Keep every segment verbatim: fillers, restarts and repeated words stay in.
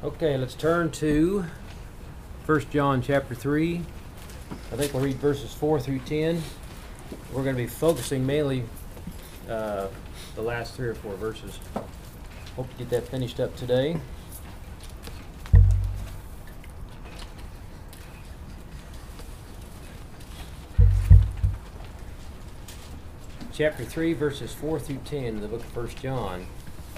Okay, let's turn to First John chapter three. I think we'll read verses four through ten. We're going to be focusing mainly uh, the last three or four verses. Hope to get that finished up today. Chapter three, verses four through ten in the book of First John.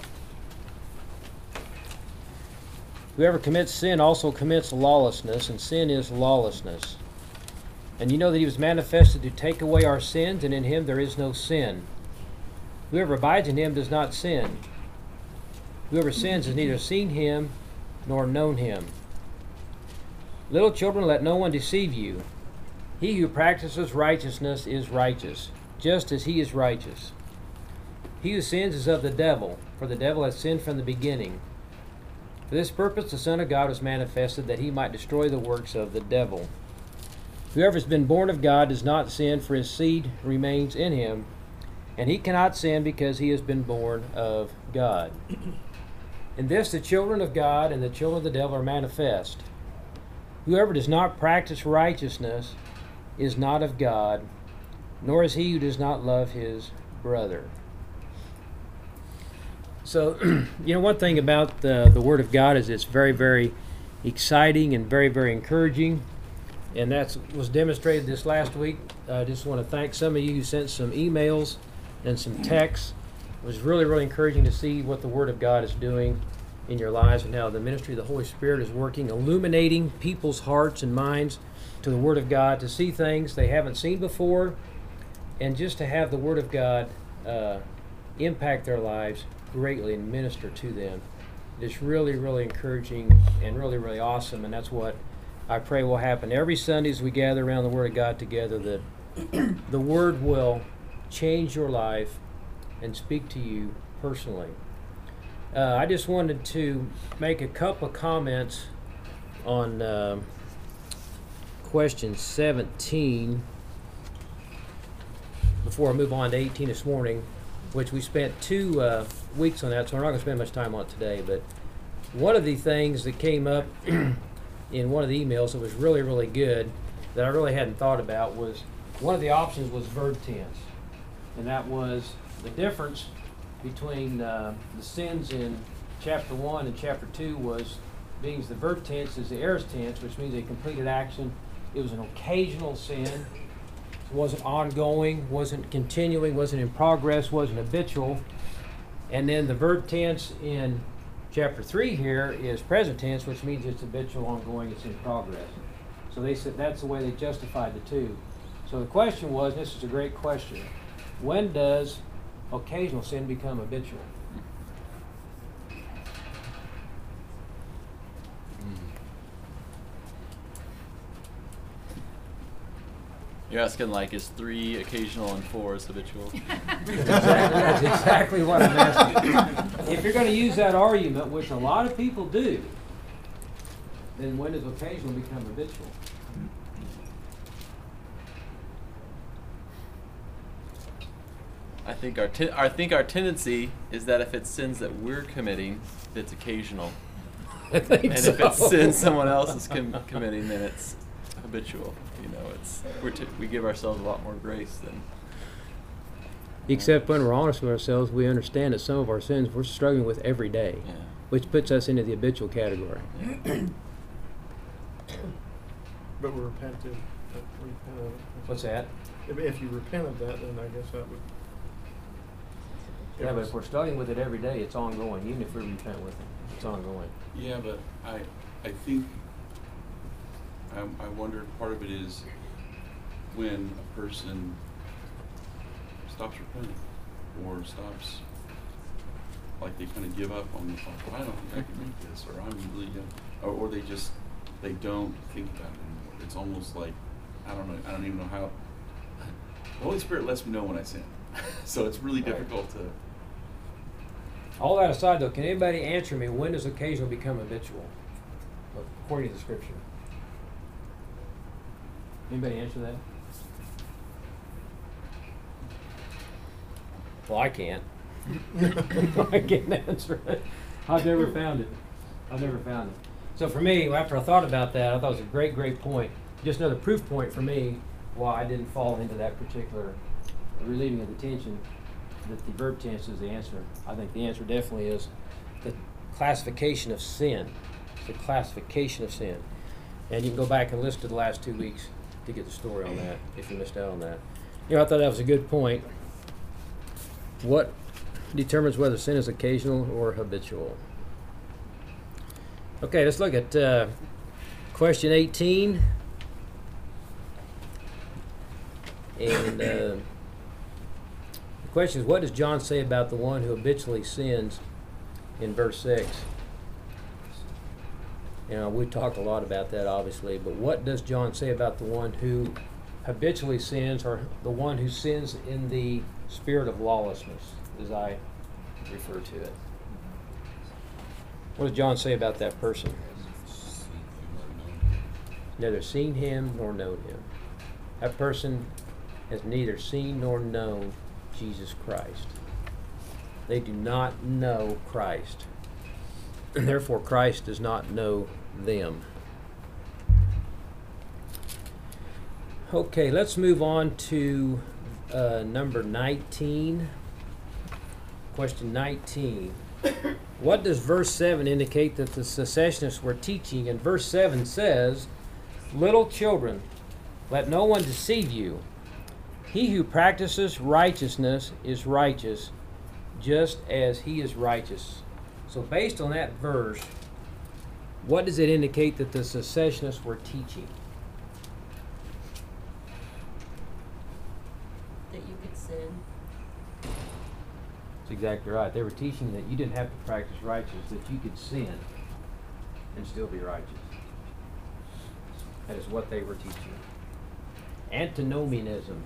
Whoever commits sin also commits lawlessness, and sin is lawlessness. And you know that he was manifested to take away our sins, and in him there is no sin. Whoever abides in him does not sin. Whoever sins has neither seen him nor known him. Little children, let no one deceive you. He who practices righteousness is righteous, just as he is righteous. He who sins is of the devil, for the devil has sinned from the beginning. For this purpose the Son of God was manifested, that he might destroy the works of the devil. Whoever has been born of God does not sin, for his seed remains in him, and he cannot sin because he has been born of God. In this the children of God and the children of the devil are manifest. Whoever does not practice righteousness is not of God, nor is he who does not love his brother. So, you know, one thing about the, the Word of God is it's very, very exciting and very, very encouraging. And that was demonstrated this last week. I just want to thank some of you who sent some emails and some texts. It was really, really encouraging to see what the Word of God is doing in your lives and how the ministry of the Holy Spirit is working, illuminating people's hearts and minds to the Word of God, to see things they haven't seen before, and just to have the Word of God uh, impact their lives greatly and minister to them. It's really, really encouraging and really, really awesome, and that's what I pray will happen every Sunday as we gather around the Word of God together, that the Word will change your life and speak to you personally. Uh, I just wanted to make a couple of comments on uh, question seventeen before I move on to eighteen this morning, which we spent two uh, weeks on that, so we're not going to spend much time on it today. But one of the things that came up in one of the emails that was really, really good, that I really hadn't thought about, was one of the options was verb tense. And that was the difference between uh, the sins in chapter one and chapter two was being the verb tense is the aorist tense, which means a completed action. It was an occasional sin. It wasn't ongoing, wasn't continuing, wasn't in progress, wasn't habitual. And then the verb tense in chapter three here is present tense, which means it's habitual, ongoing, it's in progress. So they said that's the way they justified the two. So the question was, this is a great question, when does occasional sin become habitual? You're asking, like, is three occasional and four is habitual? That's exactly, that's exactly what I'm asking. If you're going to use that argument, which a lot of people do, then when does occasional become habitual? I think our ten- I think our tendency is that if it's sins that we're committing, it's occasional. I think and so. if it's sins someone else is com- committing, then it's habitual. You know, it's we're t- we give ourselves a lot more grace than. Except when we're honest with ourselves, we understand that some of our sins we're struggling with every day, Yeah. which puts us into the habitual category. Yeah. But we're repentant. Repent of it. What's that? If, if you repent of that, then I guess that would. Yeah, but if we're struggling with it every day, it's ongoing. Even if we repent with it, it's ongoing. Yeah, but I, I think, I, I wonder, part of it is when a person stops repenting or stops, like they kind of give up on the thought, well, I don't think I can make this, or I'm really, young, or, or they just, they don't think about it anymore. It's almost like, I don't know, I don't even know how, the Holy Spirit lets me know when I sin. So it's really difficult to. All that aside, though, can anybody answer me, when does occasional become habitual, according to the Scripture? Anybody answer that? Well, I can't. I can't answer it. I've never found it. I've never found it. So for me, after I thought about that, I thought it was a great, great point. Just another proof point for me why I didn't fall into that particular relieving of the tension, that the verb tense is the answer. I think the answer definitely is the classification of sin. It's the classification of sin. And you can go back and listen to the last two weeks to get the story on that, if you missed out on that. You know, I thought that was a good point. What determines whether sin is occasional or habitual? Okay, let's look at uh, question eighteen. And uh, the question is, what does John say about the one who habitually sins in verse six? You know, we talked a lot about that, obviously, but what does John say about the one who habitually sins, or the one who sins in the spirit of lawlessness, as I refer to it? What does John say about that person? Neither seen him nor known him. That person has neither seen nor known Jesus Christ. They do not know Christ. And therefore Christ does not know them. Okay, let's move on to uh, number nineteen. Question nineteen. What does verse seven indicate that the secessionists were teaching? And verse seven says, "Little children, let no one deceive you. He who practices righteousness is righteous, just as he is righteous." So based on that verse, what does it indicate that the secessionists were teaching? That you could sin. That's exactly right. They were teaching that you didn't have to practice righteousness, that you could sin and still be righteous. That is what they were teaching. Antinomianism,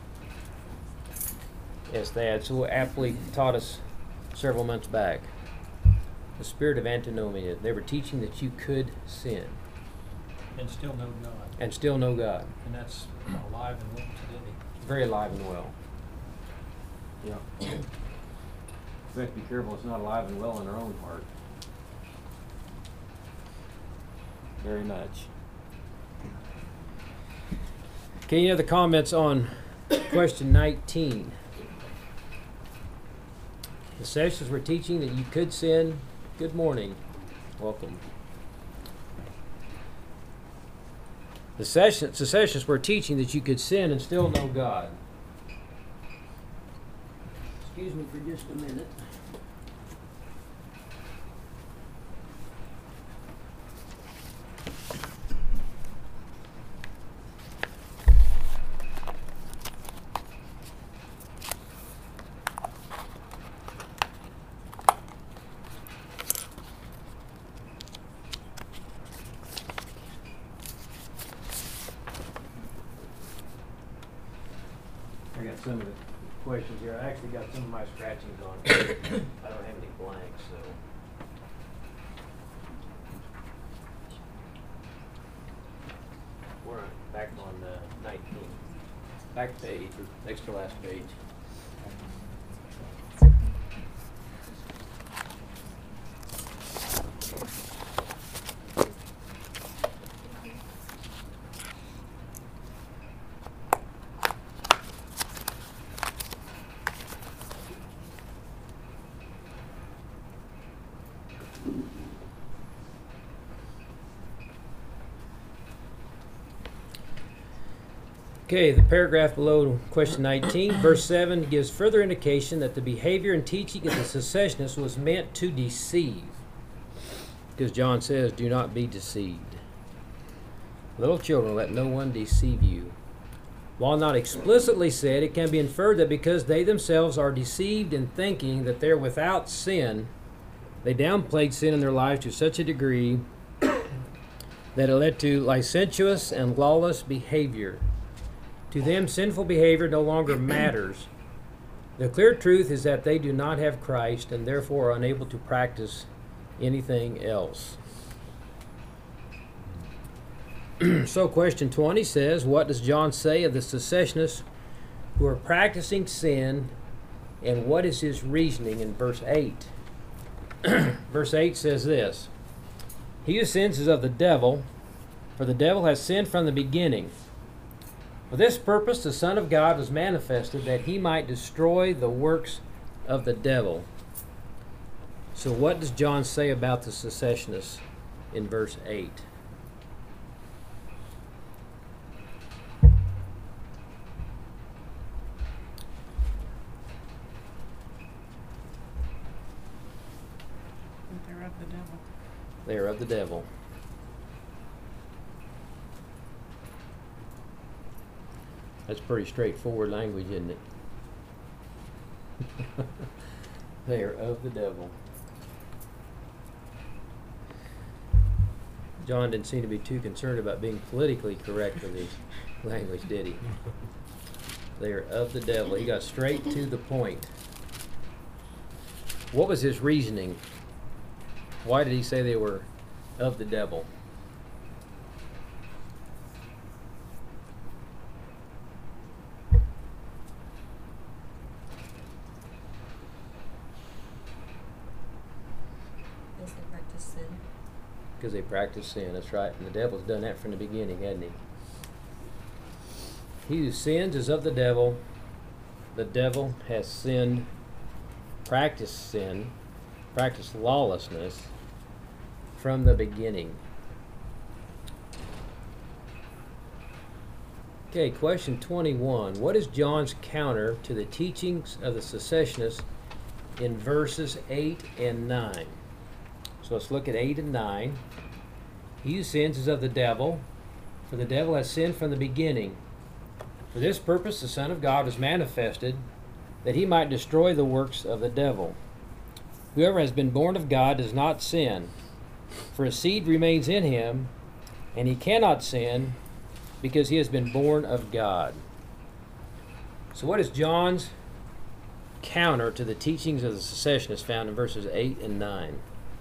as they had so aptly taught us several months back. The spirit of antinomianism. They were teaching that you could sin And still know God. and still know God. And that's alive and well today. Very alive and well. Yeah. We have to be careful it's not alive and well in our own heart. Very much. Okay, any other comments on question nineteen? The secessionists were teaching that you could sin. Good morning. Welcome. The secessionists were teaching that you could sin and still know God. Excuse me for just a minute. I got some of the questions here. I actually got some of my scratchings on. I don't have any blanks, so. We're on, back on uh, nineteen. Back page, or next to last page. Okay, the paragraph below question nineteen, verse seven, gives further indication that the behavior and teaching of the secessionists was meant to deceive. Because John says, do not be deceived. Little children, let no one deceive you. While not explicitly said, it can be inferred that because they themselves are deceived in thinking that they're without sin, they downplayed sin in their lives to such a degree that it led to licentious and lawless behavior. To them, sinful behavior no longer matters. The clear truth is that they do not have Christ and therefore are unable to practice anything else. So question twenty says, what does John say of the secessionists who are practicing sin, and what is his reasoning in verse eight? Verse eight says this, He who sins is of the devil, for the devil has sinned from the beginning. For this purpose the Son of God was manifested, that he might destroy the works of the devil. So what does John say about the secessionists in verse eight? They're of the devil. They are of the devil. That's pretty straightforward language, isn't it? They are of the devil. John didn't seem to be too concerned about being politically correct with his language, did he? They are of the devil. He got straight to the point. What was his reasoning? Why did he say they were of the devil? Because they practice sin. Because they practice sin, that's right. And the devil's done that from the beginning, hasn't he? He who sins is of the devil. The devil has sinned, practiced sin, practiced lawlessness from the beginning. Okay, question twenty-one. What is John's counter to the teachings of the secessionists in verses eight and nine? So let's look at eight and nine. He who sins is of the devil, for the devil has sinned from the beginning. For this purpose the Son of God was manifested, that he might destroy the works of the devil. Whoever has been born of God does not sin, for a seed remains in him, and he cannot sin because he has been born of God. So what is John's counter to the teachings of the secessionists found in verses eight and nine?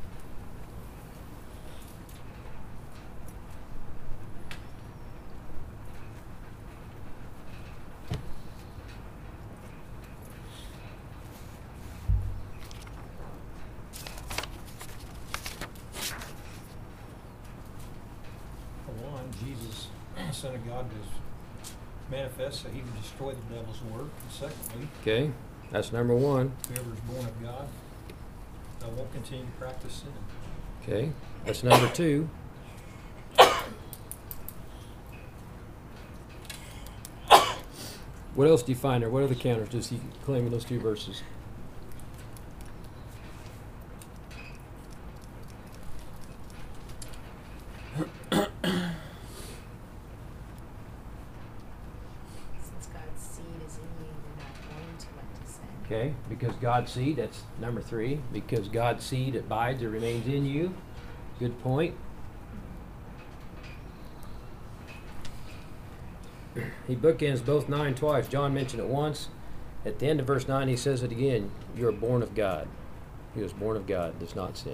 For one, Jesus, Son of God, was manifest so he would destroy the devil's work. And secondly, Okay, that's number one. whoever is born of God uh, won't continue to practice sin. Okay, that's number two. What else do you find there? What other counters does he claim in those two verses? Since God's seed is in you, you're not going to want to sin. Okay, because God's seed, that's number three. Because God's seed abides or remains in you. Good point. He bookends both nine twice. John mentioned it once. At the end of verse nine, he says it again. You are born of God. He was born of God, does not sin.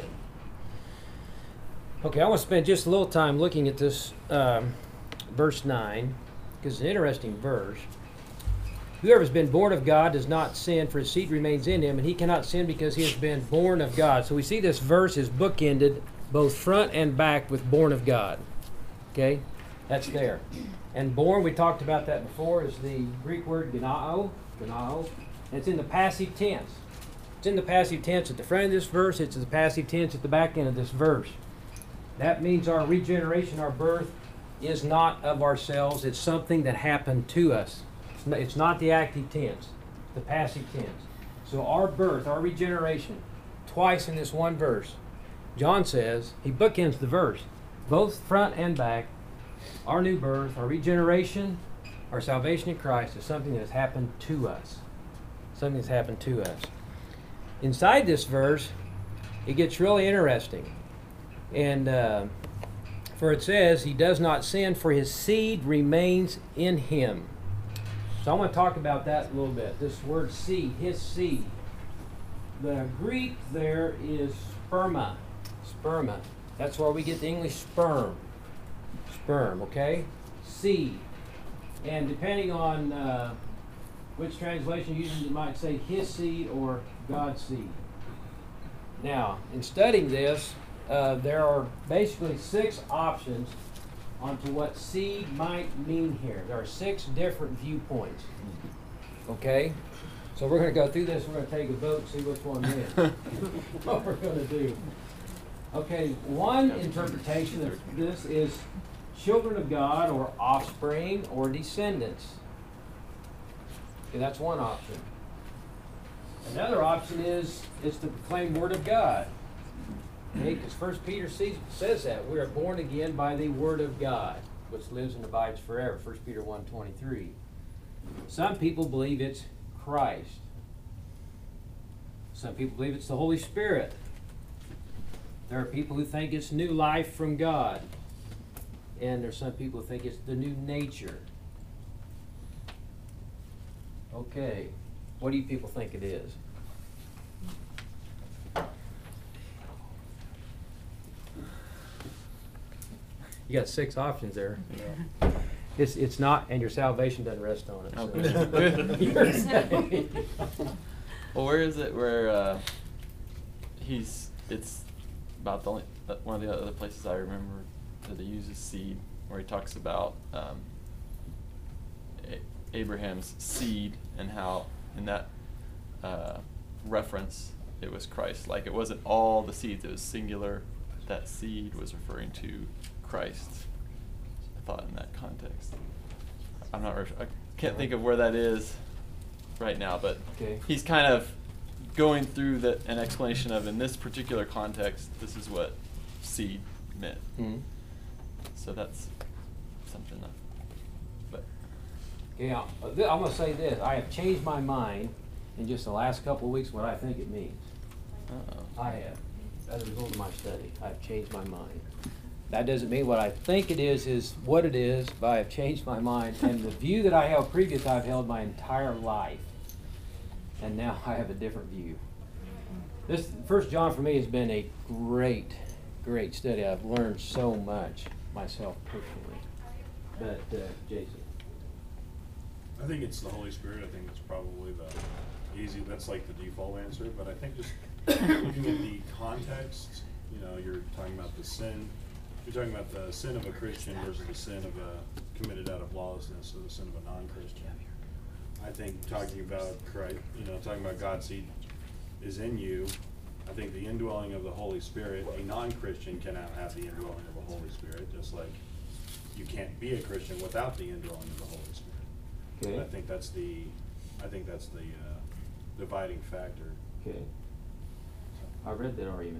Okay, I want to spend just a little time looking at this um, verse nine, because it's an interesting verse. Whoever has been born of God does not sin, for his seed remains in him, and he cannot sin because he has been born of God. So we see this verse is bookended both front and back with born of God. Okay? That's there. And born, we talked about that before, is the Greek word genao. Genao. And it's in the passive tense. It's in the passive tense at the front of this verse. It's in the passive tense at the back end of this verse. That means our regeneration, our birth, is not of ourselves. It's something that happened to us. It's not, it's not the active tense, the passive tense. So our birth, our regeneration, twice in this one verse, John says, he bookends the verse, both front and back. Our new birth, our regeneration, our salvation in Christ is something that has happened to us. Something that's happened to us. Inside this verse, it gets really interesting. And uh, for it says, he does not sin, for his seed remains in him. So I want to talk about that a little bit. This word seed, his seed. The Greek there is sperma. Sperma. That's where we get the English sperm. Sperm, okay? Seed. And depending on uh, which translation you use, you might say his seed or God's seed. Now, in studying this, uh, there are basically six options onto what seed might mean here. There are six different viewpoints. Okay? So we're going to go through this. We're going to take a vote and see which one wins. What we're going to do. Okay, one interpretation of this is children of God or offspring or descendants. Okay, that's one option. Another option is is to proclaim word of God. Okay, because First Peter sees, says that we are born again by the word of God, which lives and abides forever. First Peter one twenty-three. Some people believe it's Christ. Some people believe it's the Holy Spirit. There are people who think it's new life from God. And there's some people who think it's the new nature. Okay, what do you people think it is? You got six options there. Yeah. It's it's not, and your salvation doesn't rest on it. So. Okay. You're saved. Well, where is it where uh, he's? It's about the only uh, one of the other places I remember that he uses seed, where he talks about um, A- Abraham's seed and how in that uh, reference it was Christ. Like it wasn't all the seeds; it was singular. That seed was referring to Christ. I thought in that context. I'm not. I can't think of where that is right now, but Okay. he's kind of going through the, an explanation of in this particular context, this is what seed meant. Mhm. So that's something that. But Yeah, uh, th- I'm going to say this. I have changed my mind in just the last couple of weeks what I think it means. uh-oh. I have. As a result of my study, I've changed my mind. That doesn't mean what I think it is is what it is, but I have changed my mind. And the view that I held previous, I've held my entire life. And now I have a different view. This First John for me has been a great, great study. I've learned so much myself personally. But, uh, Jason. I think it's the Holy Spirit. I think it's probably the easy, that's like the default answer, but I think just looking at the context, you know, you're talking about the sin, you're talking about the sin of a Christian versus the sin of a committed out of lawlessness, or the sin of a non-Christian. I think talking about Christ, you know, talking about God's seed is in you. I think the indwelling of the Holy Spirit, a non-Christian cannot have the indwelling of the Holy Spirit, just like you can't be a Christian without the indwelling of the Holy Spirit. Okay. And I think that's the, I think that's the uh, dividing factor. Okay. I read that argument.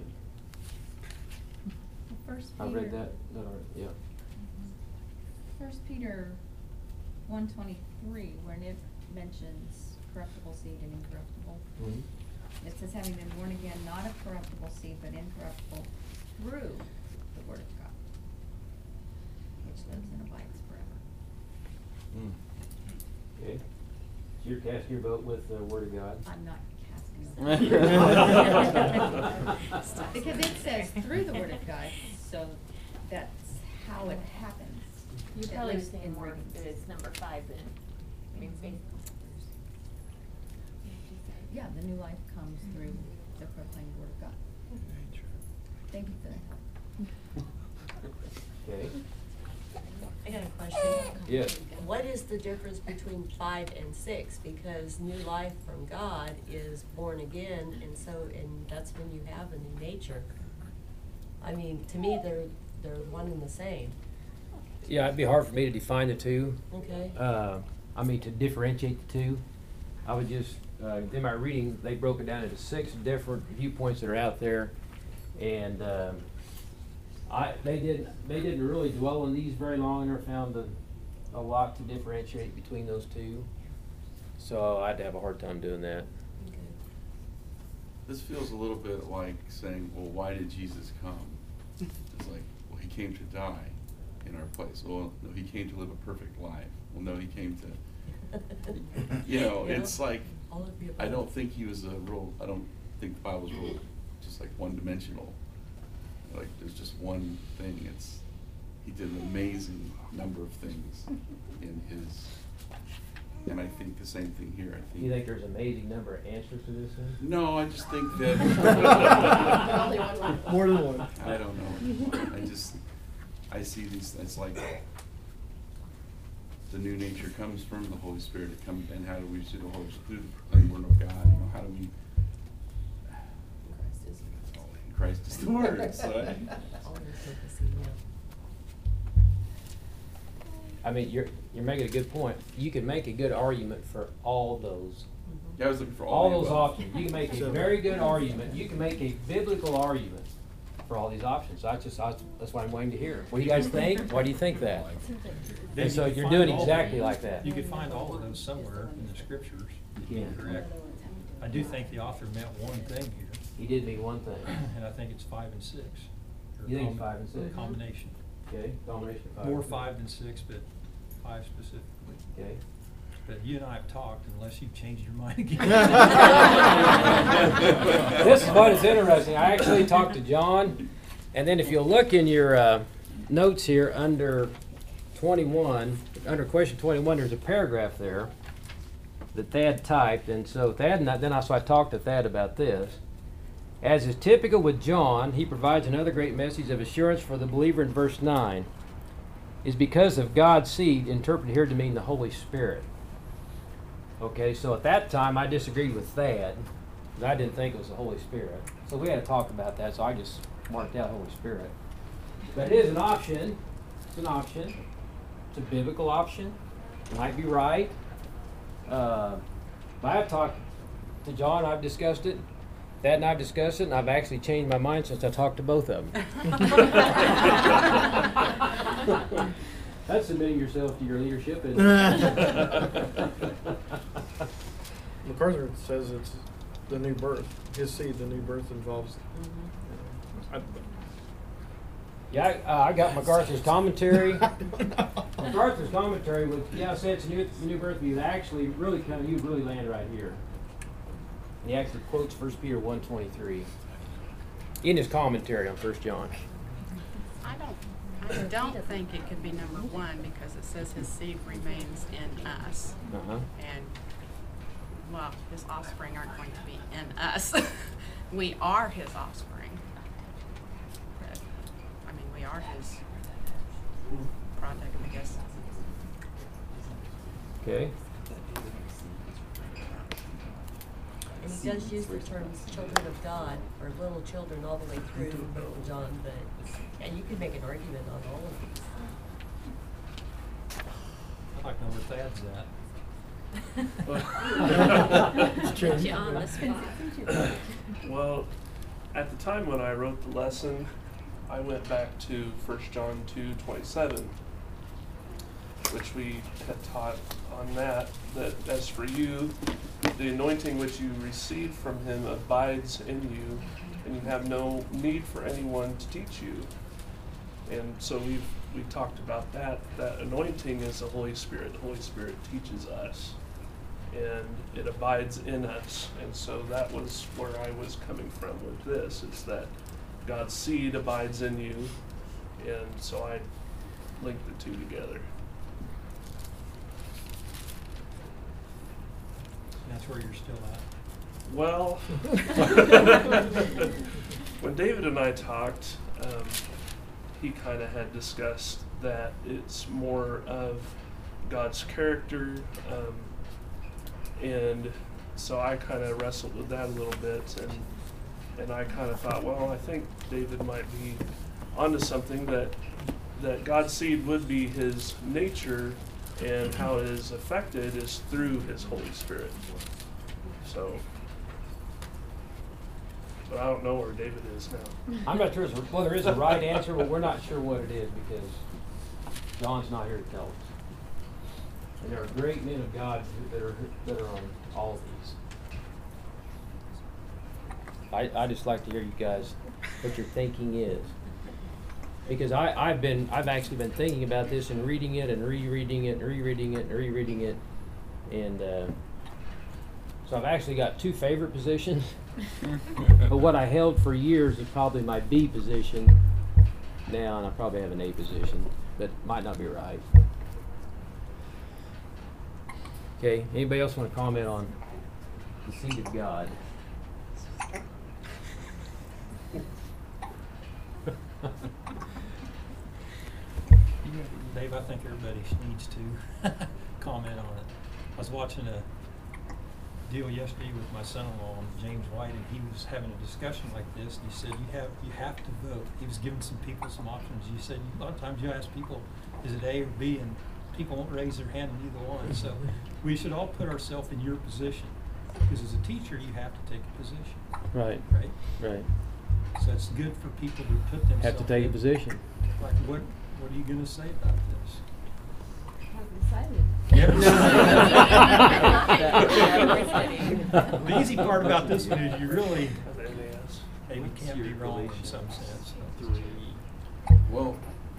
First I Peter. read that, that argument, yeah. First Peter one twenty-three, when it mentions corruptible seed and incorruptible, Mhm. it says having been born again, not of corruptible seed, but incorruptible through the word of God, which lives and abides forever. Mm. Okay. So you're casting your vote with the Word of God? I'm not casting a vote. Because it says through the word of God, so that's how it happens. You It probably lives say in more radiance. if it's number five then. I mean, faith. Yeah, the new life comes through the proclaimed word of God. Thank you for that help. Okay. I got a question. Yes. What is the difference between five and six? Because new life from God is born again, and so, and that's when you have a new nature. I mean, to me, they're, they're one and the same, Yeah, it'd be hard for me to define the two. okay? Uh, I mean, to differentiate the two. I would just, uh, in my reading, they broke it down into six different viewpoints that are out there. And, um, I, they didn't, they didn't really dwell on these very long or found a, a lot to differentiate between those two. So I'd have a hard time doing that. Okay. This feels a little bit like saying, well, why did Jesus come? It's like, well, he came to die in our place. Well, no, he came to live a perfect life. Well, no, he came to, you know, Yeah. it's like, All of the I above. don't think he was a real, I don't think the Bible's real, just like one dimensional. Like, there's just one thing. It's, he did an amazing number of things in his And I think the same thing here. I think. You think there's an amazing number of answers to this then? No, I just think that. Only one left. More than one. I don't know. I just, I see these, it's like the new nature comes from the Holy Spirit. It comes, and how do we see the Holy Spirit through the Word of God? You know, how do we? Christ is Christ is the Word. So I, always focusing, yeah. I mean, you're you're making a good point. You can make a good argument for all those. yeah, I was looking for all, All the those above. options. You can make a So- very good argument. You can make a biblical argument for all these options. So I just, I, that's what I'm waiting to hear. What do you guys think? Why do you think that? Then And so you can you're find doing all- exactly like that. You could find all of those somewhere in the scriptures. You can. Correct. I do think the author meant one thing here, He did mean one thing. and I think it's five and six. Or You think com- five and six? Combination. Okay, combination of five. More and six. five than six, but five specifically. Okay. But you and I have talked, unless you've changed your mind again. This is what is interesting. I actually talked to John, and then if you'll look in your uh, notes here under twenty-one, under question twenty-one, there's a paragraph there that Thad typed, and so Thad, and I, then I, so I talked to Thad about this. As is typical with John, he provides another great message of assurance for the believer in verse nine, is because of God's seed, interpreted here to mean the Holy Spirit. Okay, so at that time I disagreed with Thad, because I didn't think it was the Holy Spirit. So we had to talk about that, so I just marked out Holy Spirit. But it is an option. It's an option. It's a biblical option. It might be right. Uh, but I've talked to John, I've discussed it. Thad and I've discussed it, and I've actually changed my mind since I talked to both of them. That's submitting yourself to your leadership, isn't it? MacArthur says it's the new birth. His seed, the new birth involves. Mm-hmm. I, Yeah, I, uh, I got MacArthur's commentary. I don't know. MacArthur's commentary was, yeah, I said it's a new, new birth view. Actually, really kind of, you really land right here. And he actually quotes First Peter one twenty-three in his commentary on First John. I don't, I don't think it could be number one because it says his seed remains in us. Uh-huh. And, well, his offspring aren't going to be in us. We are his offspring. But, I mean, we are his product, I guess. Okay. And he does use the terms children of God, or little children all the way through John, but, and you can make an argument on all of these. I'd like to know where Thad's at. It's changed. John, let's face it. Well, at the time when I wrote the lesson, I went back to First John two twenty-seven, which we had taught on that, that as for you, the anointing which you received from him abides in you, and you have no need for anyone to teach you. And so we've we talked about that. That anointing is the Holy Spirit. The Holy Spirit teaches us, and it abides in us. And so that was where I was coming from with this, is that God's seed abides in you, and so I linked the two together. That's where you're still at. Well, when David and I talked, um, he kind of had discussed that it's more of God's character, um, and so I kind of wrestled with that a little bit, and and I kind of thought, well, I think David might be onto something, that that God's seed would be his nature, and how it is affected is through his Holy Spirit. So, but I don't know where David is now. I'm not sure, it's- well, there is a right answer, but we're not sure what it is because John's not here to tell us. And there are great men of God who- that are, that are on all of these. I, I just like to hear you guys, what your thinking is. Because I, I've been, I've actually been thinking about this and reading it and rereading it and rereading it and rereading it. And, uh, so I've actually got two favorite positions. But what I held for years is probably my B position now, and I probably have an A position, but might not be right. Okay, anybody else want to comment on the seed of God? Dave, I think everybody needs to comment on it. I was watching a deal yesterday with my son-in-law, James White, and he was having a discussion like this, and he said, you have you have to vote. He was giving some people some options. You said, a lot of times you ask people, is it A or B, and people won't raise their hand in either one. So we should all put ourselves in your position, because as a teacher, you have to take a position. Right. Right? Right. So it's good for people to put themselves Have to take a in- position. Like, what, what are you going to say about this? Haven't decided. Yeah. The easy part about this one is you really maybe What's can't your be wrong in relation? some sense. Well,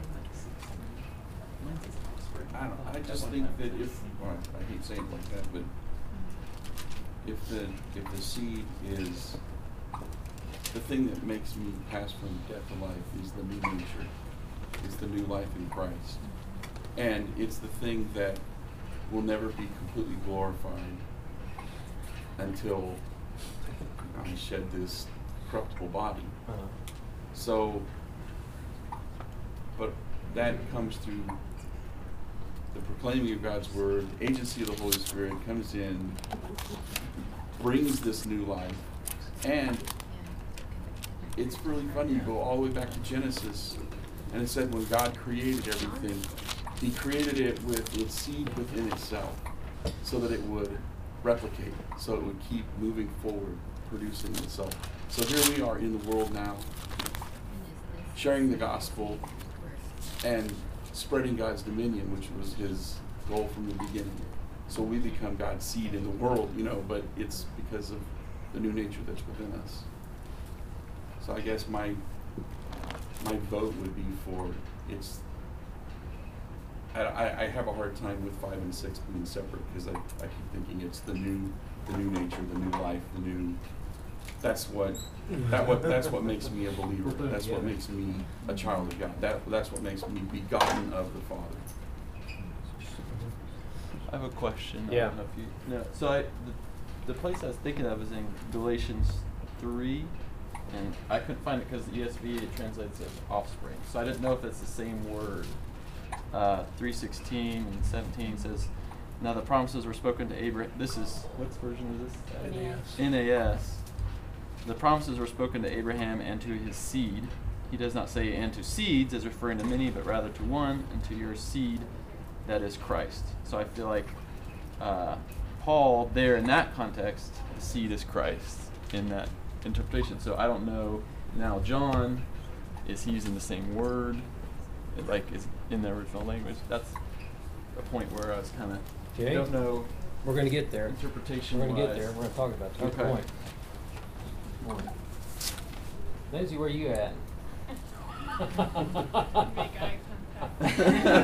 I don't, I just think that if, well, I hate saying it like that, but if the, if the seed is, the thing that makes me pass from death to life is the new nature, is the new life in Christ. And it's the thing that will never be completely glorified until I shed this corruptible body. Uh-huh. So, but that comes through the proclaiming of God's word, the agency of the Holy Spirit comes in, brings this new life, and it's really funny, you go all the way back to Genesis, and it said when God created everything, He created it with its seed within itself, so that it would replicate, so it would keep moving forward, producing itself. So here we are in the world now, sharing the gospel and spreading God's dominion, which was His goal from the beginning. So we become God's seed in the world, you know, but it's because of the new nature that's within us. So I guess my my vote would be for it's. I, I, I have a hard time with five and six being separate because I, I keep thinking it's the new the new nature, the new life, the new. That's what that what that's what makes me a believer. That's what makes me a child of God. That that's what makes me begotten of the Father. I have a question. Yeah. I don't know if you know. So I, the, the place I was thinking of was in Galatians three, and I couldn't find it because the E S V it translates as offspring. So I didn't know if it's the same word. Uh, three sixteen and seventeen says, "Now the promises were spoken to Abraham." This is what version is this? N A S. N A S. The promises were spoken to Abraham and to his seed. He does not say "and to seeds" as referring to many, but rather to one, and to your seed, that is Christ. So I feel like uh, Paul, there in that context, the seed is Christ in that interpretation. So I don't know now. John, is he using the same word? It, like is in the original language? That's a point where I was kind of. Okay. I don't know. We're going to get there. Interpretation. We're going to get there. We're going to talk about it. Good Okay. point. Point. Lindsay, where you at? Make eye contact.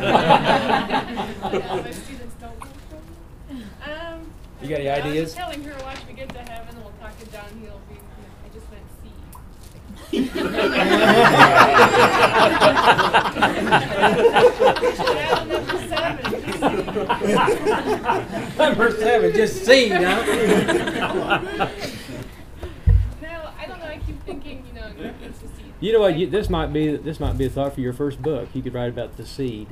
Yeah, my students don't want to. Um, You got any I was ideas? just telling her, watch me get to heaven, and we'll talk it downhill. We, I just went see. Number seven, just seed, huh? No, I don't know. I keep thinking, you know, it's a seed. You know what? You, this might be this might be a thought for your first book. You could write about the seed.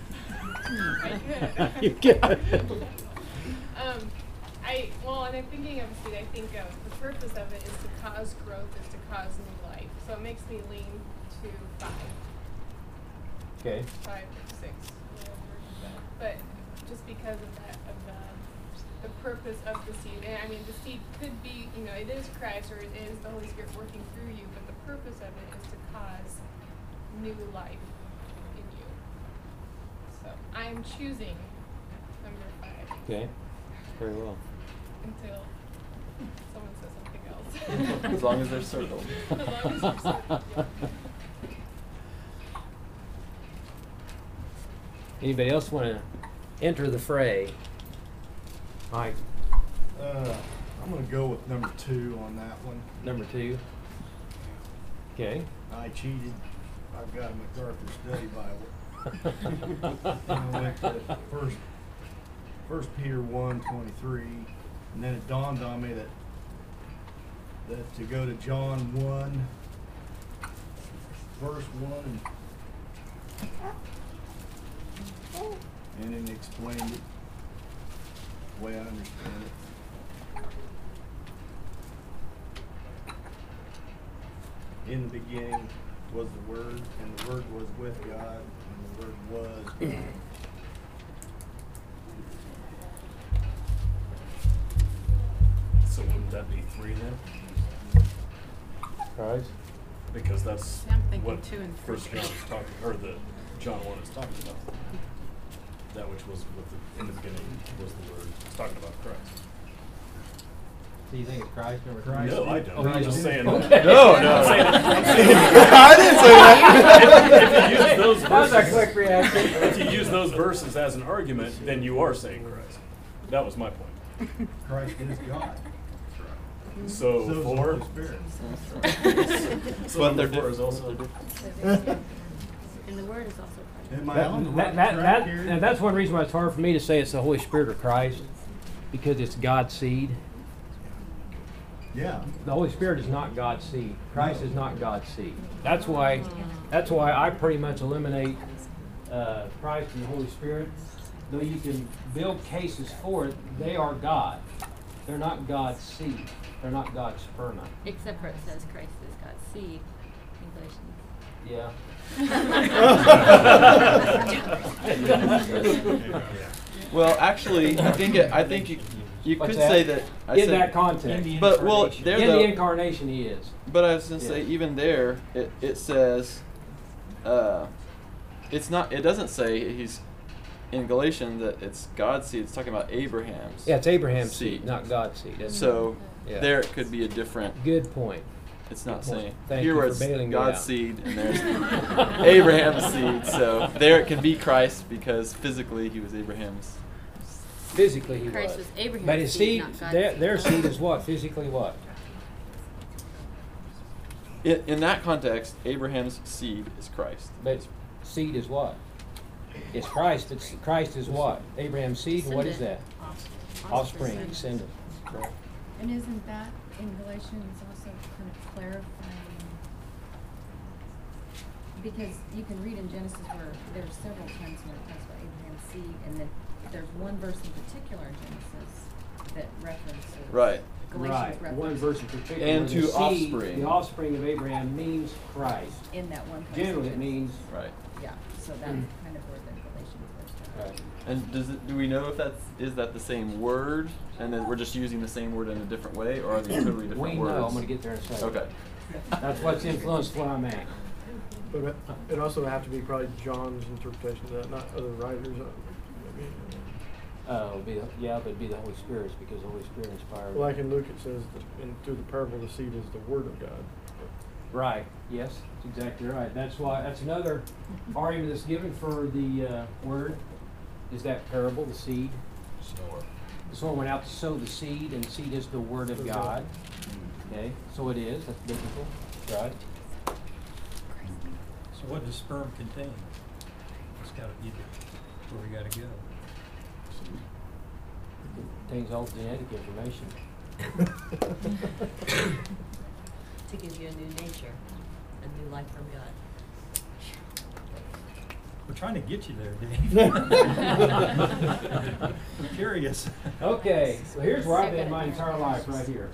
I could. You could. Um, I well, and I'm thinking of seed. I think of the purpose of it is to cause growth, is to cause new life. So it makes me lean to five, Okay. five or six, whatever. But just because of that, of the the purpose of the seed. And I mean, the seed could be, you know, it is Christ or it is the Holy Spirit working through you. But the purpose of it is to cause new life in you. So I'm choosing number five. Okay. Very well. Until someone says something else. As long as they're circled. As long as they're circled, yeah. Anybody else want to enter the fray? Mike, Uh, I'm gonna go with number two on that one. number two. Okay. I cheated. I've got a MacArthur Study Bible. I went to first First Peter one twenty-three, and then it dawned on me that that to go to John one, verse one, and, and it explained it the way I understand it. In the beginning was the Word, and the Word was with God, and the Word was God. So wouldn't that be three then? Right. Because that's I'm thinking what two and three. First John is talking, or the John one is talking about. That which was with the, in the beginning was the Word. It's talking about Christ. Do you think it's Christ number three? Christ No, I did- don't. Oh, you I'm just don't? saying. Okay. No, no. I'm saying, I'm saying I didn't say that. If, if you use those That was a verses, quick reaction. if you use those verses as an argument, then you are saying Christ. That was my point. Christ is God. So, So is the four. Holy Spirit. So But they're number four is different. also. And the word is also Christ. Am I That, on the that, right that, track that, here? now that's one reason why it's hard for me to say it's the Holy Spirit or Christ, because it's God's seed. Yeah. The Holy Spirit is not God's seed. Christ is not God's seed. That's why, that's why I pretty much eliminate uh, Christ and the Holy Spirit. Though you can build cases for it, they are God. They're not God's seed. They're not God's sperma. Except for it says Christ is God's seed in Galatians. Yeah. Well, actually, I think it, I think you you What's could that? say that. I In said, that context. But well, there In though. the incarnation, he is. But I was gonna say, Yeah. even there, it it says, uh, it's not. It doesn't say he's in Galatians that it's God's seed. It's talking about Abraham's. Yeah, it's Abraham's seed. seed, not God's seed. That's So Yeah. there it could be a different. good point. It's not Good point. saying Thank here you where for it's bailing me God's out. seed and there's Abraham's seed. So there it can be Christ because physically he was Abraham's. Physically, he Christ was. was Abraham's But his seed, seed, not God's their, seed. their seed is what? Physically what? In, in that context, Abraham's seed is Christ. But seed is what? It's Christ. It's Christ is what? Abraham's seed. And what is that? Descendant. Offspring, descendant. Correct. And isn't that in Galatians also kind of clarifying? Because you can read in Genesis where there's several times when it talks about Abraham's seed, and then there's one verse in particular in Genesis that references. Right. Galatians Right. references. One verse in particular. And the to seed, offspring. The offspring of Abraham means Christ. In that one place. in Generally, it Genesis. means Right. Yeah, so that's Mm. kind of where the Galatians verse Right. And does it, do we know if that's is that the same word, and then we're just using the same word in a different way, or are they totally different We words? know. I'm going to get there in a second. Okay. That's what's influenced what I'm at. But it- it also have to be probably John's interpretation of that, not other writers. uh, I mean, Uh, it'll be, yeah, but it'd be the Holy Spirit's because the Holy Spirit inspired. Like in Luke, it says that in, through the parable, the seed is the word of God. Right. Yes, that's exactly right. That's why. That's another argument that's given for the uh, word. Is that parable, the seed? Sower. Someone went out to sow the seed, and seed is the word of God. Okay, so it is. That's biblical. That's right. So what does sperm contain? It's gotta be the, where we gotta go. It contains all genetic information. To give you a new nature, a new life from God. We're trying to get you there, Dave. I'm curious. Okay, so here's where I've been my entire life, right here.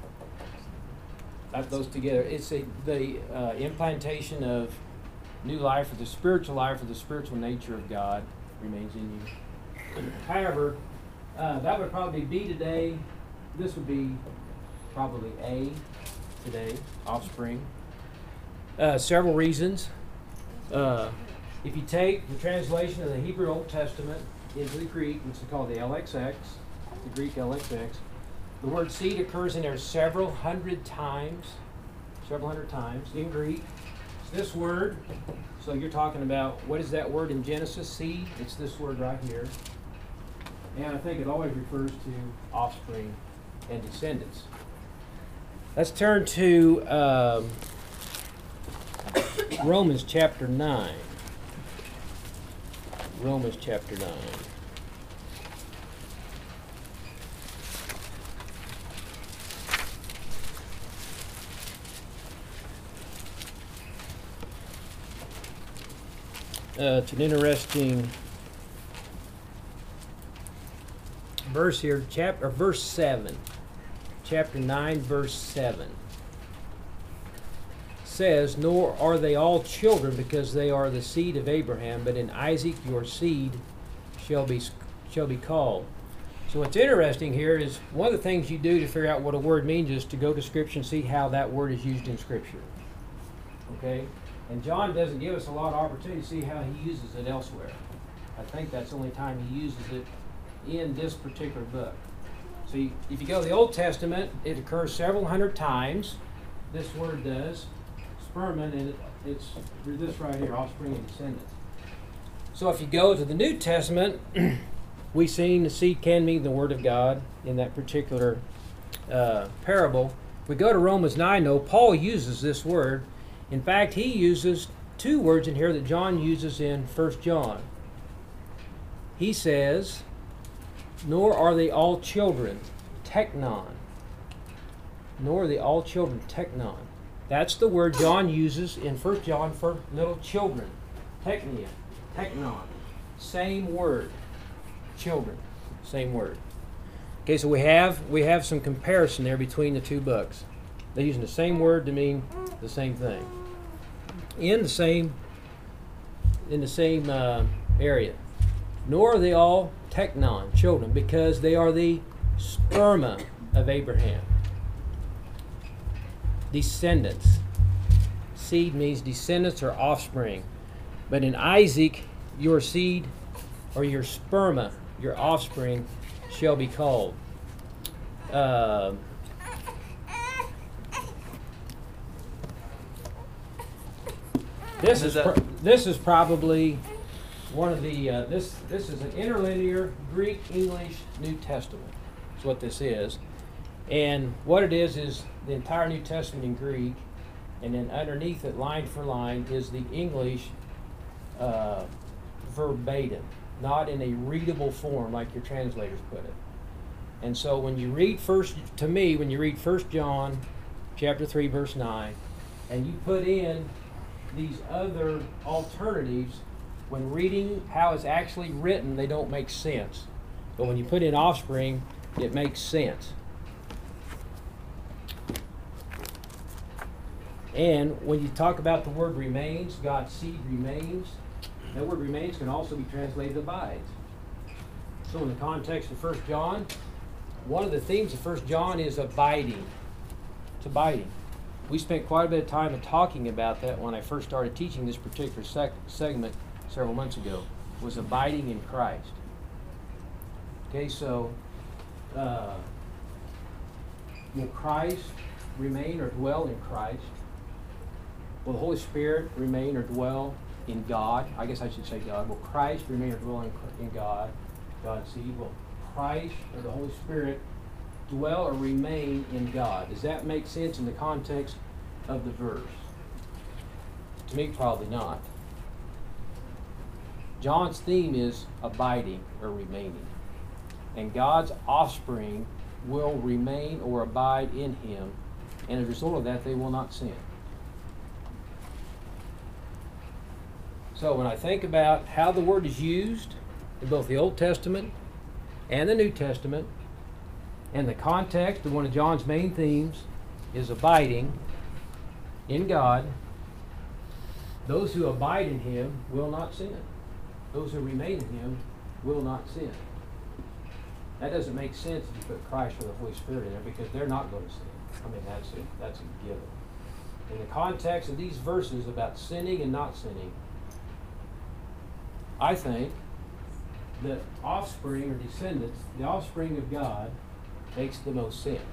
That those together. It's a, the uh, implantation of new life, or the spiritual life, or the spiritual nature of God remains in you. However, uh, that would probably be today. This would be probably A today, offspring. Uh, several reasons. Uh, if you take the translation of the Hebrew Old Testament into the Greek, which is called the L X X, the Greek L X X, the word seed occurs in there several hundred times, several hundred times in Greek. It's this word. So you're talking about, what is that word in Genesis, seed? It's this word right here. And I think it always refers to offspring and descendants. Let's turn to um, Romans chapter nine. Romans chapter nine. uh, it's an interesting verse here, chapter, or verse seven. Chapter nine, verse seven. Says, nor are they all children because they are the seed of Abraham, but in Isaac your seed shall be shall be called. So what's interesting here is one of the things you do to figure out what a word means is to go to Scripture and see how that word is used in Scripture. Okay? And John doesn't give us a lot of opportunity to see how he uses it elsewhere. I think that's the only time he uses it in this particular book. So you, if you go to the Old Testament, it occurs several hundred times. This word does. Sperman, and it, it's this right here, offspring and descendants. So if you go to the New Testament, we've seen the seed can mean the Word of God in that particular uh, parable. If we go to Romans nine, though, Paul uses this word. In fact, he uses two words in here that John uses in First John. He says, nor are they all children, teknon. Nor are they all children, teknon. That's the word John uses in First John for little children. Teknia, teknon. Same word. Children. Same word. Okay, so we have we have some comparison there between the two books. They're using the same word to mean the same thing. In the same in the same uh, area. Nor are they all teknon, children, because they are the sperma of Abraham. Descendants. Seed means descendants or offspring. But in Isaac, your seed or your sperma, your offspring, shall be called. Uh, this is that- pr- this is probably one of the uh, this this is an interlinear Greek English New Testament. That's what this is. And what it is is the entire New Testament in Greek, and then underneath it, line for line, is the English uh, verbatim, not in a readable form like your translators put it. And so when you read first, to me, when you read First John chapter three, verse nine, and you put in these other alternatives, when reading how it's actually written, they don't make sense. But when you put in offspring, it makes sense. And when you talk about the word remains, God's seed remains, that word remains can also be translated abides. So in the context of First John, one of the themes of First John is abiding. It's abiding. We spent quite a bit of time in talking about that when I first started teaching this particular sec- segment several months ago, was abiding in Christ. Okay, so uh, will Christ remain or dwell in Christ? Will the Holy Spirit remain or dwell in God? I guess I should say God. Will Christ remain or dwell in, in God, God's seed? Will Christ or the Holy Spirit dwell or remain in God? Does that make sense in the context of the verse? To me, probably not. John's theme is abiding or remaining. And God's offspring will remain or abide in him, and as a result of that, they will not sin. So when I think about how the word is used in both the Old Testament and the New Testament, and the context of one of John's main themes is abiding in God, those who abide in him will not sin. Those who remain in him will not sin. That doesn't make sense if you put Christ or the Holy Spirit in there, because they're not going to sin. I mean, that's a, that's a given. In the context of these verses about sinning and not sinning, I think that offspring or descendants, the offspring of God, makes the most sense.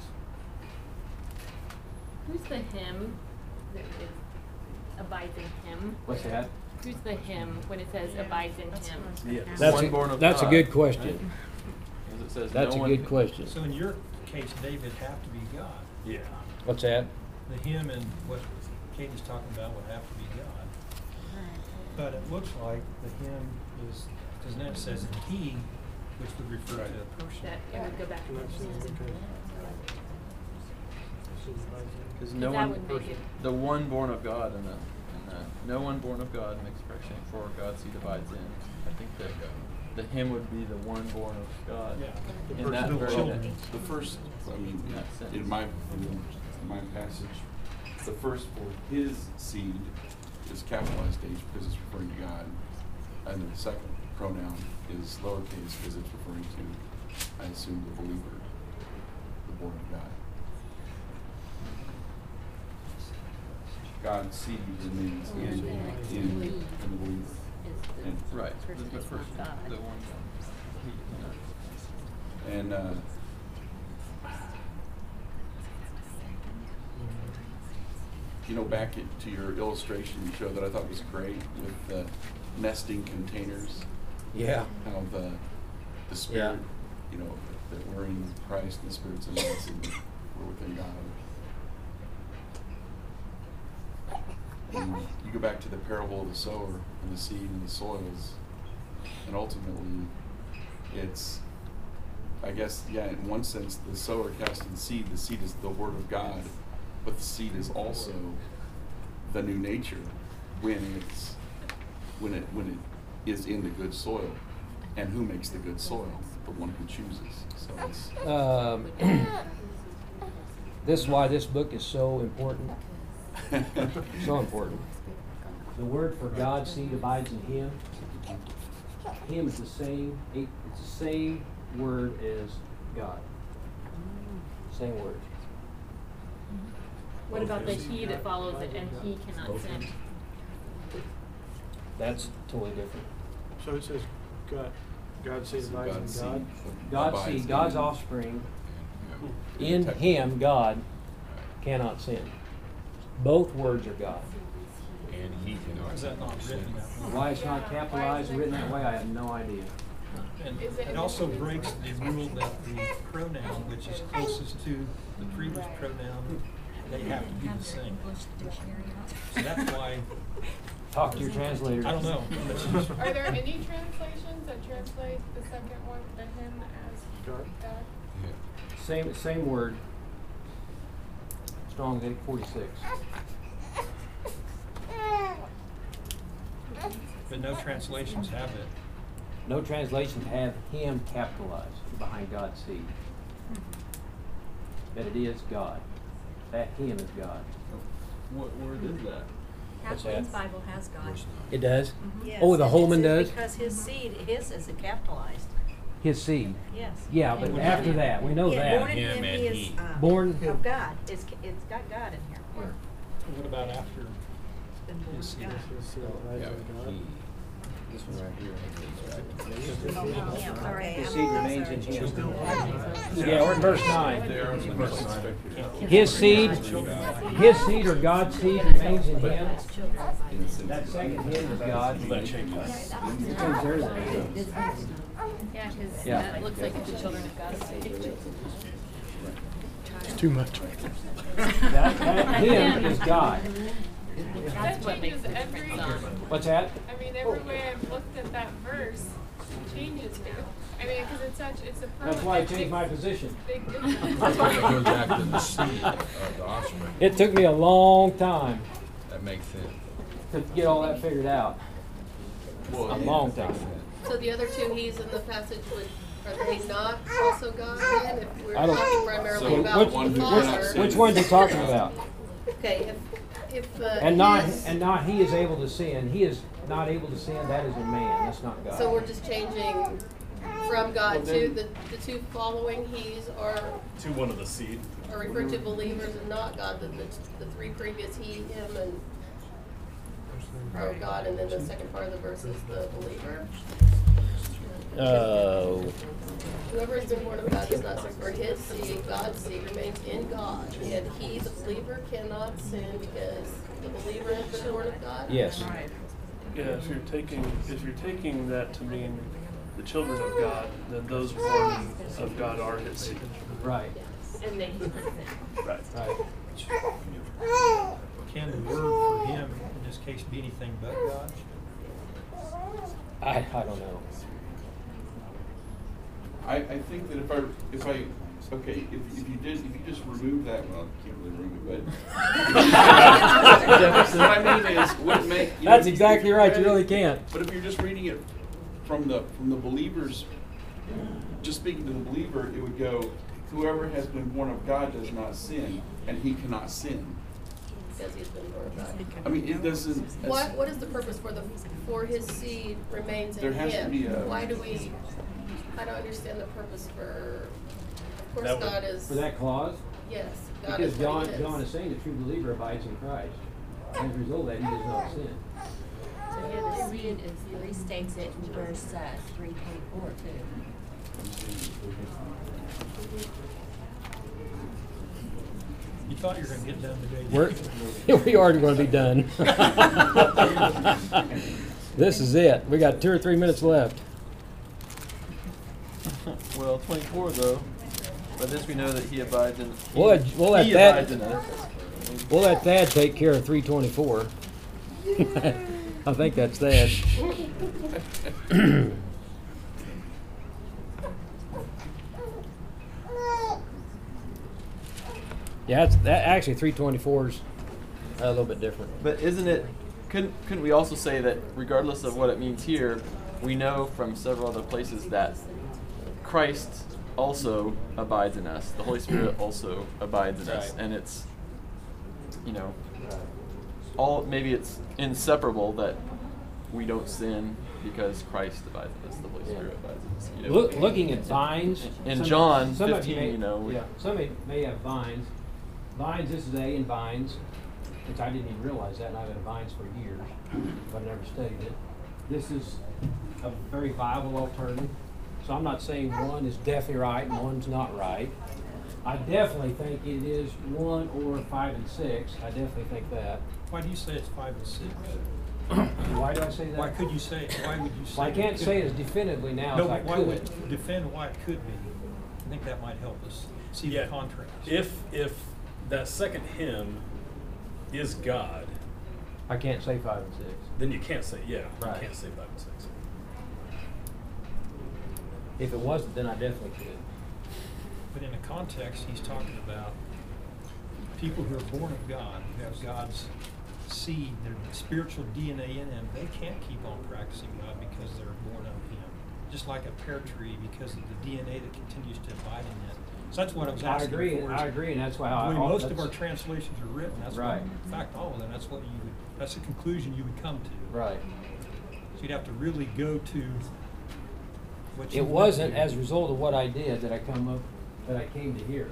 Who's the him that is, abides in him? What's that? Who's the him when it says abides in him? Yeah. That's One a, born of that's a God, good question. As it says, That's no a one good can- question. So in your case, David have to be God. Yeah. What's that? The him and what Katie's talking about would have to be God. But it looks like the him is, because then it says in he, which would refer to a person. That it would go back to person. Because no That one, would make it- the one born of God in the, in the no one born of God makes correction, for God's seed abides in. I think that the him would be the one born of God. Yeah. In that Personal very children. The first, I mean, In that sense. in my, in my passage, the first for his seed is capitalized H because it's referring to God. And then the second pronoun is lowercase because it's referring to, I assume, the believer, the born of God. God's seed remains in, in, in the believer. And, Right. The, the first one, the one. He, you know. and uh, you know, back it, to your illustration you showed that I thought was great with the nesting containers. Yeah. How the the spirit, you know, that we're in Christ and the Spirit's in us and we're within God. And you go back to the parable of the sower and the seed and the soils, and ultimately, it's, I guess, yeah, in one sense, the sower casting seed, the seed is the Word of God, but the seed is also the new nature when it's when it when it is in the good soil. And who makes the good soil? The one who chooses. So it's Um, this is why this book is so important. So important. The word for God's seed abides in Him. Him is the same. It's the same word as God. Same word. What about the he that follows it and he cannot sin? That's totally different. So it says God, God's seed abides God's in God. seed God's abides seed, in God's him. offspring. Yeah. In Tech- Him, God cannot sin. Both words are God. And he Why is that not written that way? Why it's not Yeah, capitalized why is it and written that not? way, I have no idea. And Is it- it also breaks the rule that the pronoun, which is closest to the previous pronoun, they have to be the same. So that's why, Talk to your translator. I don't know. That's just- Are there any translations that translate the second one, the him, as God. God? Same, same word. Strong's eight forty-six. But no translations have it. No translations have Him capitalized behind God's seed. That it is God. That Him is God. What word is that? What's Kathleen's that? Bible has God. It does? Yes, Oh, the and it Holman says does? Because his seed, his is capitalized, His seed. yes. Yeah, but And- after that, we know Yeah, born that. in Him him, and he is, he. uh, Born- of God, it's, it's got God in here. What about after It's been born his of seed? God. His seed abides Yeah, in God. he, This one right here. Oh, yeah, sorry, His I'm seed remains in sorry. Him. Yeah, we're in verse nine. There is verse nine. His seed, His seed or God's seed remains in Him. That second Him is God. Because there's a- Yeah, because Yeah. that looks like the children of God seed. It's too much. That, that Him is God. That That's what makes changes the every, difference. What's that? I mean, every way I've looked at that verse changes it. I mean, because it's such, it's a. pro- That's why I big- changed my position. big it difference. goes back to the seed of the offspring. It took me a long time That makes sense. to get all that figured out. Well, A long time. So the other two he's in the passage would, are they not also God then? If we're I don't- talking primarily So about which- the which- Father. Which one's he talking about? Okay, if, if, uh. And not, his- and not He is able to sin. He is not able to sin. That is a man. That's not God. So we're just changing from God to the, the two following he's are, To one of the seed. are referred to believers and not God, the, the, the three previous he, him, and are God, and then the second part of the verse is the believer. Oh. Whoever has been born of God is not sin, for his seed, God's seed, remains in God. And he, the believer, cannot sin because the believer has been born of God? Yes. Yeah, if you're taking, if you're taking that to mean the children of God, then those born of God are his seed. Right. And they cannot sin. Right. Right. Can the word for him in this case be anything but God? I, I don't know. I, I think that if I if I Okay, if, if you did, if you just remove that, well, you can't really remove it, but. Deficit. What I mean is, would it make. You That's know, exactly if right, read you really it- can't. But if you're just reading it from the, from the believer's, just speaking to the believer, it would go, whoever has been born of God does not sin, and he cannot sin. Because he's been born of God. I mean, it doesn't. What, what is the purpose for the, for his seed remains in There him? has to be a- Why do we, I don't understand the purpose for, of course, That would- God is. For that clause? Yes, God Because is John, what he is. John is saying the true believer abides in Christ. As a result of that, he does not sin. So yeah, the seed is, it restates it in verse, uh, three twenty-four too. You thought you were gonna get done today. We're, we are going to be done. This is it. We got two or three minutes left. Well, twenty-four though. By this we know that he abides in. He, We'll let- we'll let he that- abides in us. We'll let Thad take care of three twenty-four. I think that's Thad. Yeah, that's, that actually three twenty-four's a little bit different. But isn't it? Couldn't couldn't we also say that regardless of what it means here, we know from several other places that Christ also abides in us. The Holy Spirit also abides in us, Right. and it's, you know, all maybe it's inseparable that we don't sin because Christ abides in us. The Holy Spirit abides in us. You know? Look, looking at vines. In some- John some of fifteen, may, you know, we- Yeah, some may, may have vines. Vines, this is A in vines, which I didn't even realize that, and I've had vines for years, but I never studied it. This is a very viable alternative. So I'm not saying one is definitely right and one's not right. I definitely think it is one or five and six. I definitely think that. Why do you say it's five and six? Why do I say that? Why could you say, why would you say? Well, I it can't could say be? as definitively now No, as I but why could. would, defend why it could be. I think that might help us see Yeah. the contrast. If, if that second hymn is God, I can't say five and six. then you can't say, yeah, Right. you can't say five and six. If it wasn't, then I definitely could. But in the context, he's talking about people who are born of God, who have God's seed, their spiritual D N A in them. They can't keep on practicing God because they're born of Him. Just like a pear tree, because of the D N A that continues to abide in it. So that's what I was I asking agree, for. I agree, and that's why I- The way all- most of that's- our translations are written, that's what, Right. in fact, all of them, that's what you would, that's the conclusion you would come to. Right. So you'd have to really go to what you It went wasn't to. as a result of what I did that I come up, that I came to here.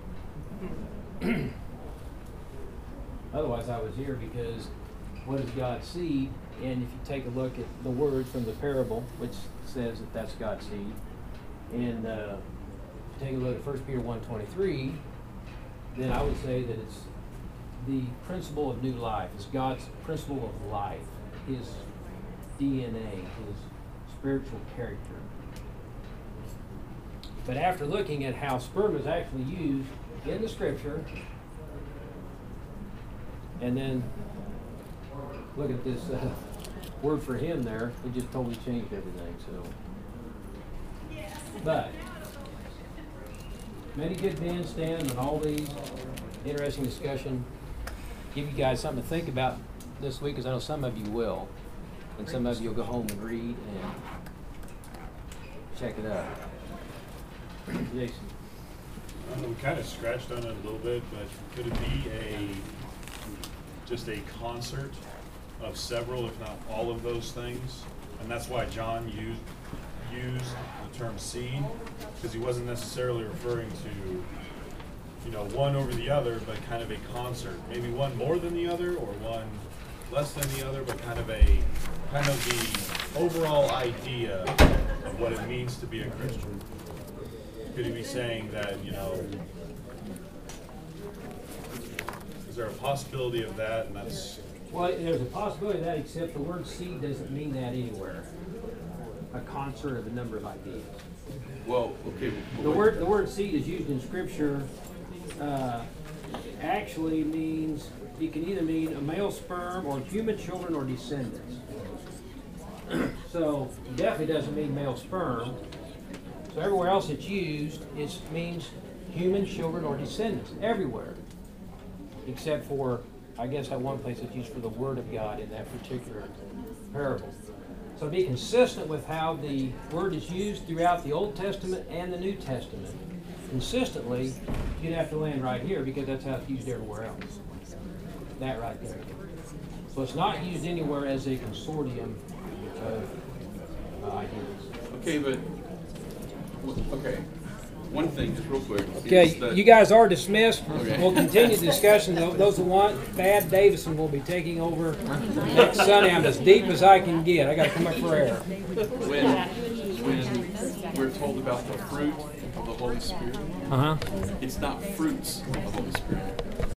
Otherwise, I was here because what is God's seed? And if you take a look at the word from the parable, which says that that's God's seed, and uh, take a look at First Peter one twenty-three, then I would say that it's the principle of new life. It's God's principle of life, His D N A, His spiritual character. But after looking at how sperm is actually used in the scripture, and then look at this uh, word for him there, it just totally changed everything. So, but many good men stand on all these. Interesting discussion. Give you guys something to think about this week, because I know some of you will, and some of you will go home and read and check it out. Jason. Uh, we kind of scratched on it a little bit, but could it be a, just a concert of several, if not all of those things? And that's why John used, used the term seed, because he wasn't necessarily referring to, you know, one over the other, but kind of a concert. Maybe one more than the other, or one less than the other, but kind of a, kind of the overall idea of what it means to be a Christian. Could he be saying that, you know, is there a possibility of that, and that's... Well, there's a possibility of that, except the word seed doesn't mean that anywhere. A concert of a number of ideas. Well, okay. The word the word seed is used in Scripture. Uh, actually means it can either mean a male sperm or human children or descendants. So it definitely doesn't mean male sperm. So everywhere else it's used, it means human children or descendants, everywhere. Except for, I guess, that one place it's used for the Word of God in that particular parable. So be consistent with how the word is used throughout the Old Testament and the New Testament. Consistently, you'd have to land right here because that's how it's used everywhere else. That right there. So it's not used anywhere as a consortium of uh, ideas. Okay, but, w- okay, one thing, just real quick. Okay, is that- you guys are dismissed. Okay. We'll continue the discussion. Tho- Those who want, Thad Davison will be taking over next Sunday. I'm as deep as I can get. I got to come up for air. When, when we're told about the fruit of the Holy Spirit, Uh-huh. it's not fruits of the Holy Spirit.